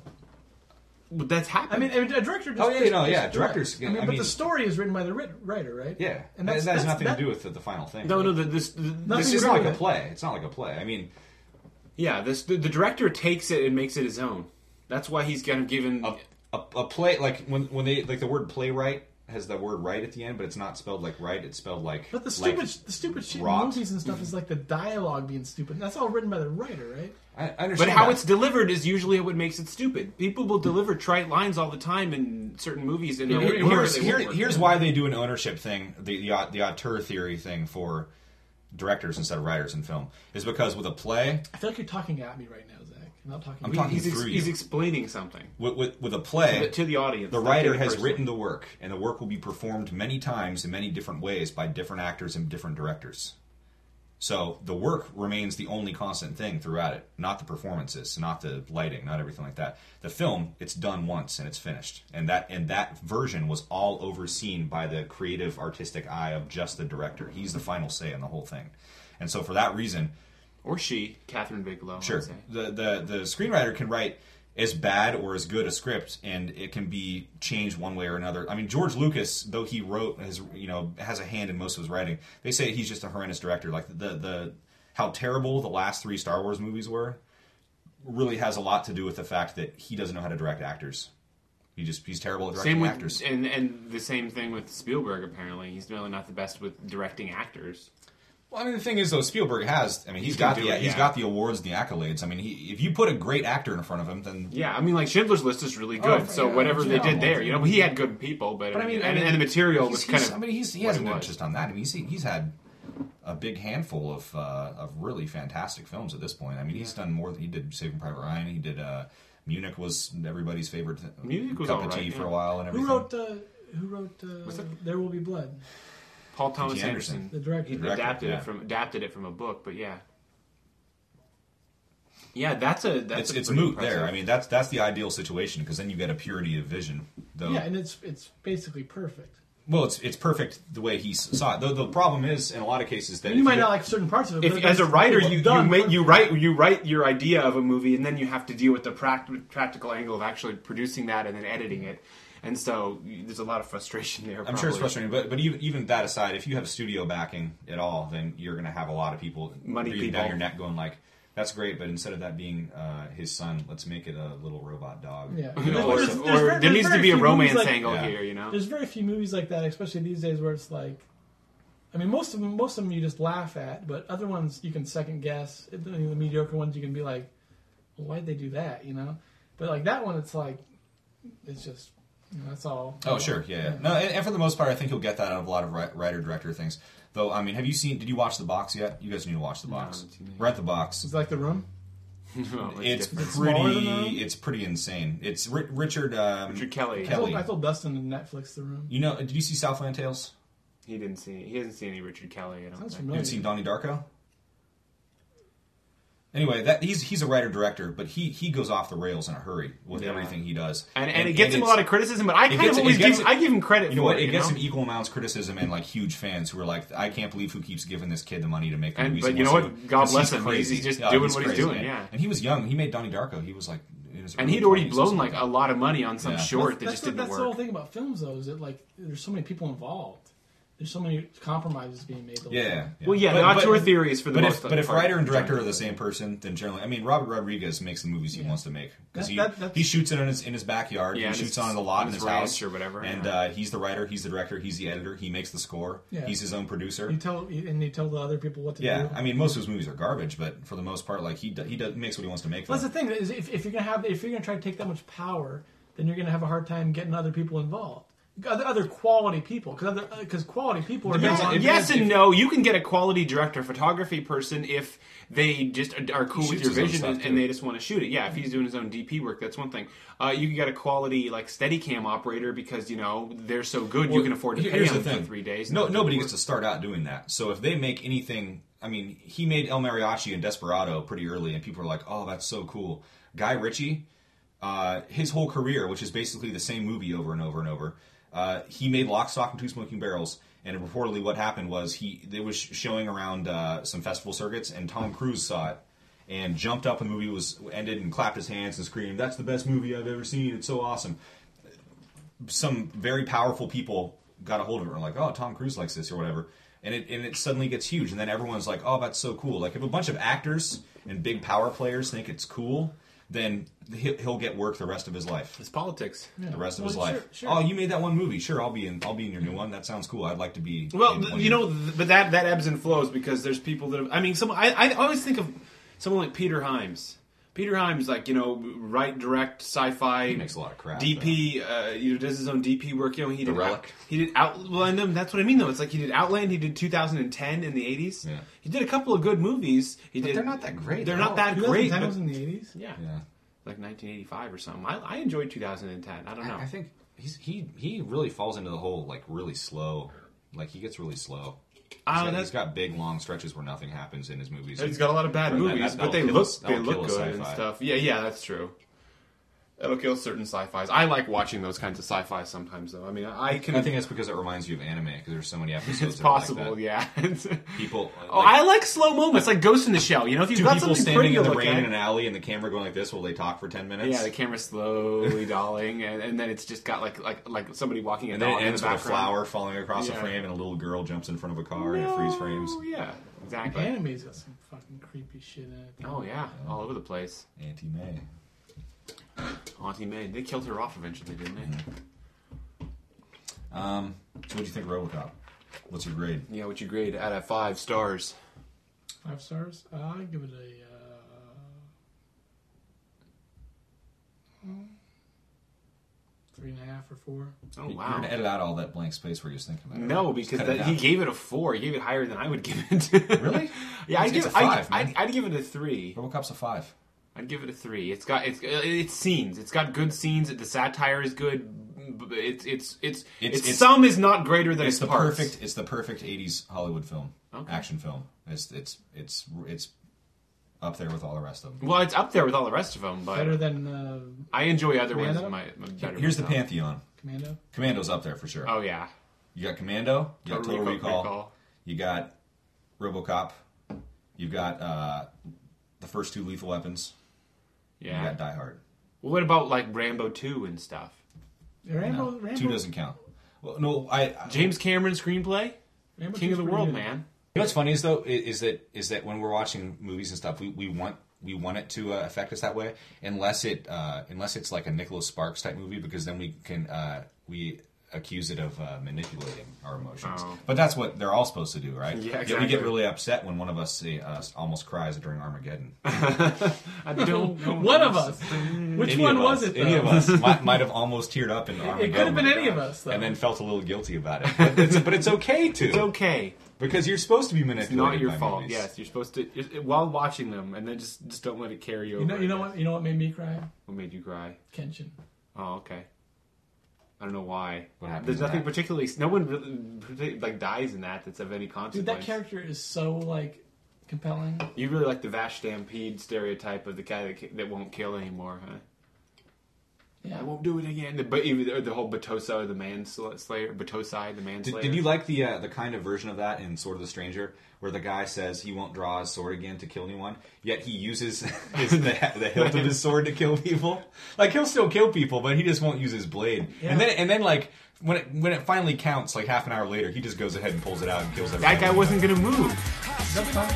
But that's I happening. mean, a director. Just, Oh, yeah, just- no, yeah, just directors- directs. I but mean- the story is written by the writer, right? Yeah, and that has nothing that- to do with the final thing. no, This Nothing is to do not like with a it. play. It's not like a play. I mean, yeah. The director takes it and makes it his own. That's why he's kind of given. a play like when they like the word playwright has the word right at the end, but it's not spelled like right. It's spelled like. But the like stupid shit in rot. movies and stuff is like the dialogue being stupid. That's all written by the writer, right? I But understand. how that. it's delivered is usually what makes it stupid. People will deliver trite lines all the time in certain movies, and Here's why they do an ownership thing, the auteur theory thing for directors instead of writers in film, is because with a play, I feel like you're talking at me right now, Zach. I'm not talking. I'm to talking you. through he's you. explaining something with a play, to the audience. the not writer to the has person. written the work, and the work will be performed many times in many different ways by different actors and different directors. So the work remains the only constant thing throughout it, not the performances, not the lighting, not everything like that. The film, it's done once and it's finished, and that version was all overseen by the creative, artistic eye of just the director. He's the final say in the whole thing, and so for that reason, Or she, Catherine Bigelow. sure, I'd say. the screenwriter can write as bad or as good a script, and it can be changed one way or another. I mean, George Lucas, though he wrote has a hand in most of his writing, they say he's just a horrendous director. Like the how terrible the last 3 Star Wars movies were really has a lot to do with the fact that he doesn't know how to direct actors. He's terrible at directing Same with actors. and the same thing with Spielberg. Apparently, he's really not the best with directing actors. Well, I mean, the thing is, though, Spielberg has. I mean, he's can got do the it, he's yeah. got the awards, and the accolades. I mean, if you put a great actor in front of him, then Yeah, I mean, like Schindler's List is really good. Oh, so yeah, whatever they yeah. did there, you know, he had good people, but I mean, and the material was kind of. I mean, he what hasn't it been was. just on that. I mean, he's had a big handful of really fantastic films at this point. I mean, he's done more. He did Saving Private Ryan. He did Munich was everybody's favorite Munich was cup of alright, tea for yeah. a while and everything. Who wrote that? There Will Be Blood? Paul Thomas P.T. Anderson. Anderson, The director. He Director, adapted it from a book, but yeah. Yeah, that's a It's pretty moot impressive. there. I mean, that's the ideal situation because then you get a purity of vision. Though, Yeah, and it's basically perfect. well, it's perfect the way he saw it. Though the problem is, in a lot of cases, that You might not like certain parts of it. If, but as a it's writer, well you done. write your idea of a movie, and then you have to deal with the practical angle of actually producing that and then editing it. And so there's a lot of frustration there. I'm sure it's frustrating, but even that aside, if you have studio backing at all, then you're going to have a lot of people Money breathing people. down your neck, going like, "That's great, but instead of that being his son, let's make it a little robot dog." Yeah. You know, Or, or There's some- or there there's needs to very be a few romance movies like- angle Yeah. here, you know? There's very few movies like that, especially these days, where it's like, I mean, most of them you just laugh at, but other ones you can second guess. The mediocre ones you can be like, well, why'd they do that? You know, but like that one, it's like, it's just, that's all. Oh, sure, yeah. No, and for the most part, I think you'll get that out of a lot of writer-director things. Though, I mean, did you watch The Box yet? You guys need to watch The Box. haven't seen it. We're at The Box. It's like The Room. No, It's different. smaller than The Room? it's pretty insane. It's Richard Richard Kelly. Kelly. I told Dustin to Netflix The Room. You know, did you see Southland Tales? He hasn't seen any Richard Kelly. I don't Sounds think. You familiar. haven't seen Donnie Darko? Anyway, he's a writer director, but he goes off the rails in a hurry with Yeah. everything he does, And it gets him a lot of criticism, but I kind of always give him credit You know for what? it. It gets know? him equal amounts of criticism and like huge fans who are like, I can't believe who keeps giving this kid the money to make the movies. But he you know wants to what? do. God 'Cause bless him. Crazy. He's just Yeah, doing what he's crazy, doing. man. Yeah. And he was young. He made Donnie Darko. He was like, in his And early he'd already 20s or blown something. like a lot of money on some Yeah. short that just didn't that's work. the whole thing about films, though, is that like there's so many people involved. There's so many compromises being made. the whole Yeah. time. Well, yeah, the auteur theory is for the but most if, but if part writer and director are generally. the same person, then generally, I mean, Robert Rodriguez makes the movies he wants to make because That's- he shoots it in his backyard. Yeah, he in shoots his- on the lot in in his his ranch house or whatever, And yeah. he's the writer, he's the director, he's the editor. He makes the score. Yeah. He's his own producer. You tell the other people what to Yeah, do. I mean, most of his movies are garbage, but for the most part, like he makes what he wants to make. Well, Them. that's the thing is if you're gonna try to take that much power, then you're gonna have a hard time getting other people involved. Other quality people, because quality people are Depends gonna on- want- Yes and no. You can get a quality director, photography person if they just are cool He with shoots your his own vision stuff, and too. they just want to shoot it. Yeah, if he's doing his own DP work, that's one thing. You can get a quality like Steadicam operator because they're so good you can afford to pay Here's them the thing. for 3 days. No, and nobody work. gets to start out doing that. So if they make anything, I mean, he made El Mariachi and Desperado pretty early, and people are like, "Oh, that's so cool." Guy Ritchie, his whole career, which is basically the same movie over and over and over, he made Lock, Stock, and Two Smoking Barrels. And reportedly, what happened was they was showing around some festival circuits, and Tom Cruise saw it and jumped up when the movie was ended and clapped his hands and screamed, "That's the best movie I've ever seen! It's so awesome!" Some very powerful people got a hold of it and were like, "Oh, Tom Cruise likes this," or whatever. And it suddenly gets huge, and then everyone's like, "Oh, that's so cool!" Like if a bunch of actors and big power players think it's cool, then he'll get work the rest of his life. It's politics. The rest of Well, his life. sure. Oh, you made that one movie? Sure, I'll be in your new one. That sounds cool. I'd like to be. Well, in one but that ebbs and flows because there's people that I mean, I always think of someone like Peter Hyams. Peter Hyams, like write, direct, sci-fi. He makes a lot of crap, DP, does his own DP work. He did Relic. He did and then that's what I mean though. It's like he did Outland. He did 2010 in the 80s. Yeah. He did a couple of good movies. But they're not that great, They're though. not that great. 2010 But, was in the 80s. yeah, Yeah. like 1985 or something. I enjoyed 2010. I don't know. I think he really falls into the whole like really slow. Like he gets really slow. He's got big long stretches where nothing happens in his movies. He's got a lot of bad That- movies, that'll but they kill look us- that'll kill good us and sci-fi. stuff. Yeah, that's true. It'll kill certain sci-fis. I like watching those kinds of sci-fi sometimes, though. I mean, I can. I think that's because it reminds you of anime because there's so many episodes. it's that are like possible, that. yeah. People. Oh, I like slow moments, like Ghost in the Shell. If you've two got people something pretty standing to in the look rain at, in an alley and the camera going like this while they talk for 10 minutes. yeah, the camera's slowly dolling, and then it's just got like somebody walking a and then dog it ends in the with a background. flower falling across a Yeah. frame and a little girl jumps in front of a car and it freeze frames. Oh yeah, exactly. Anime's got some fucking creepy shit in it. Oh yeah, all over the place. Auntie May. Auntie May, they killed her off eventually, didn't they? So what do you think of RoboCop? What's your grade? Yeah, what you grade out of 5 stars? 5 stars. I give it a 3.5 or 4. Oh You're wow. gonna edit out all that blank space where he was thinking about it. No, right? because Just cut it he out. gave it a 4. He gave it higher than I would give it. Really? Yeah, It's a 5, man. I'd give it a 3. RoboCop's a 5. I'd give it a 3. It's scenes. It's got good scenes. The satire is good. It's some is not greater than its It's the parts. perfect. It's the perfect '80s Hollywood film, Okay. action film. It's up there with all the rest of them. Well, it's up there with all the rest of them, but Better than I enjoy other Commando? ones. My better Here's the myself. pantheon. Commando. Commando's up there for sure. Oh yeah, You got Commando. You got Total Recall. Recall. You got RoboCop. You got the first 2 Lethal Weapons. Yeah. You got Die Hard. Well, what about like Rambo 2 and stuff? Rambo. No, Rambo 2 doesn't count. Well, no, I James Cameron screenplay, Rambo King of 2's the pretty World, good. man. You know what's funny is though is that when we're watching movies and stuff, we want it to affect us that way, unless it's like a Nicholas Sparks type movie, because then we can accuse it of manipulating our emotions. Oh. But that's what they're all supposed to do, right? Yeah, Yet we exactly. get really upset when one of us almost cries during Armageddon. I don't know. One of us. Which Any one of was us, it? Any Though? of us might have almost teared up in Armageddon. It could have been any of us, though. And then felt a little guilty about it. But it's okay to. It's okay. Because you're supposed to be It's manipulated not your by fault. movies. Yes, you're supposed to while watching them, and then just don't let it carry over. You know what made me cry? What made you cry? Kenshin. Oh, okay. I don't know why. What happens There's in nothing that? particularly. No one really like dies in that's of any consequence. Dude, that character is so like compelling. You really like the Vash Stampede stereotype of the guy that won't kill anymore, huh? Yeah. I won't do it again. But even the whole Batosa, the manslayer, Batosai, the manslayer. Did you like the kind of version of that in Sword of the Stranger, where the guy says he won't draw his sword again to kill anyone, yet he uses the hilt of his sword to kill people? Like, he'll still kill people, but he just won't use his blade. Yeah. And then like when it finally counts, like half an hour later, he just goes ahead and pulls it out and kills everyone. That guy wasn't gonna move. That's fun.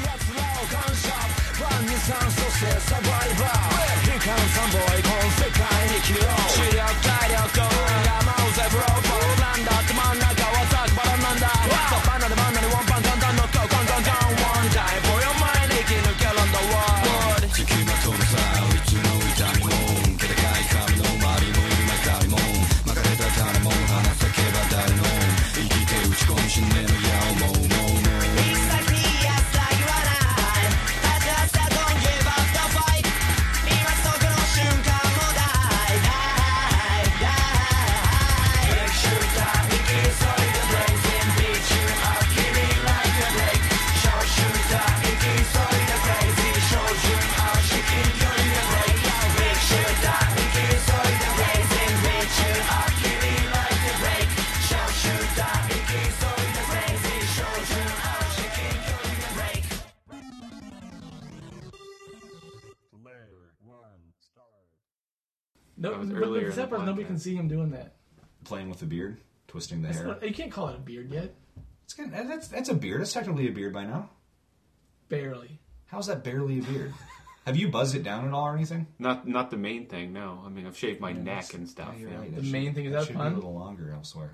No, That was but earlier this in the episode, nobody podcast. can see him doing that. Playing with the beard, twisting the That's hair. not- you can't call it a beard yet. It's good. That's a beard. That's technically a beard by now. Barely. How's that barely a beard? Have you buzzed it down at all or anything? Not the main thing. No, I mean I've shaved my neck and stuff. Yeah, you're yeah. right. The That main should- thing is that that should fun? be a little longer elsewhere.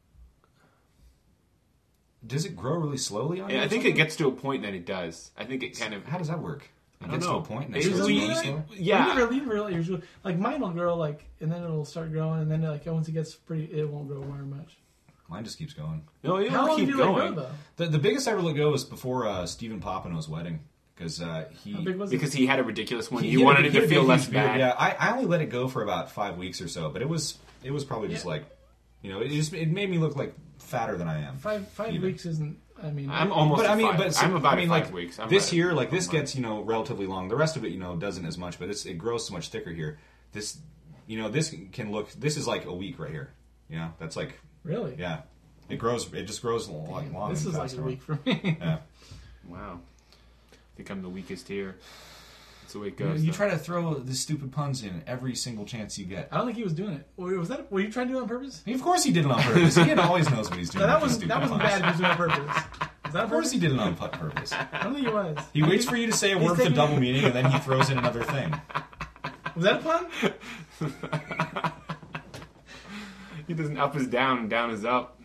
Does it grow really slowly on you? Yeah, or I think it something? gets to a point that it does. I think it kind of. How does that work? It don't gets know. to a point and It's it grows really- really slow? Yeah. You never usually, like mine will grow like, and then it'll start growing, and then like once it gets pretty, it won't grow very much. Mine just keeps going. No, you How long keep do you let it going grow though? The biggest I ever let go was before Stephen Popino's wedding because he. How big was because it? he had a ridiculous one. he You had wanted a- it he had to a feel big, less huge beard. bad. Yeah, I only let it go for about 5 weeks or so, but it was probably just Yeah. like, it made me look like fatter than I am. Five Even. weeks isn't. I mean, I'm almost. But I mean, at 5. but I'm about I mean, at 5 like, weeks. I'm this about- year, like this I'm about- gets relatively long. The rest of it doesn't as much, but it grows so much thicker here. This this can look. This is like a week right here. That's like really. yeah. It grows. It just grows like Damn, long. this and is like fast a around. week for me. Yeah. Wow. I think I'm the weakest here. That's the way it goes. You though. try to throw the stupid puns in every single chance you get. I don't think he was doing it. Were you trying to do it on purpose? Of course he did it on purpose. He always knows what he's doing. No, that with his wasn't stupid bad. If puns. he was doing it on purpose. Was that on Of course purpose? he did it on purpose. I don't think he was. He waits for you to say a He's word with a taking- double meaning, and then he throws in another thing. Was that a pun? He doesn't up is down and down is up.